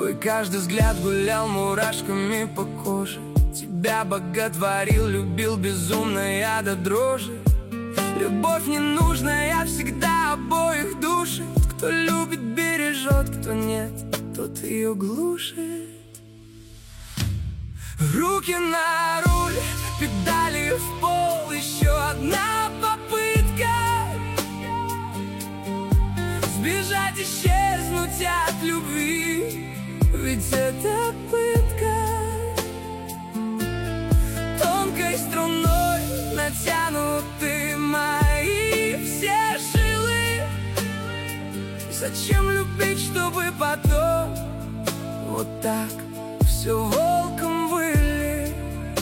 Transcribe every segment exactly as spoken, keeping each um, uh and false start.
Твой каждый взгляд гулял мурашками по коже. Тебя боготворил, любил безумно я до дрожи. Любовь ненужная всегда обоих душит. Кто любит, бережет, кто нет, тот ее глушит. Руки на руль, педали в пол, еще одна попытка сбежать, исчезнуть от любви, ведь это пытка. Тонкой струной натянуты мои все жилы. Зачем любить, чтобы потом вот так все волком выли?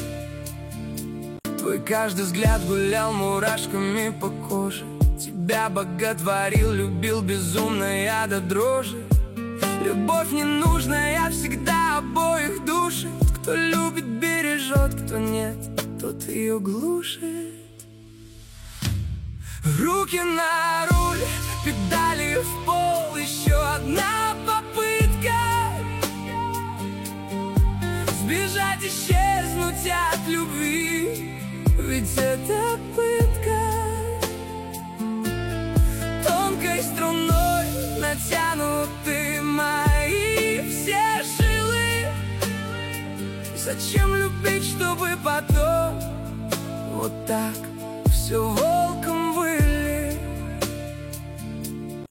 Твой каждый взгляд гулял мурашками по коже. Тебя боготворил, любил безумно я до дрожи. Любовь ненужная всегда обоих душит. Кто любит, бережет, кто нет, тот ее глушит. Руки на руль, педали в пол, еще одна попытка сбежать, исчезнуть от любви, ведь это пытка. Тонкой струной натянуты мои все жилы. Зачем любить, чтобы потом вот так все вот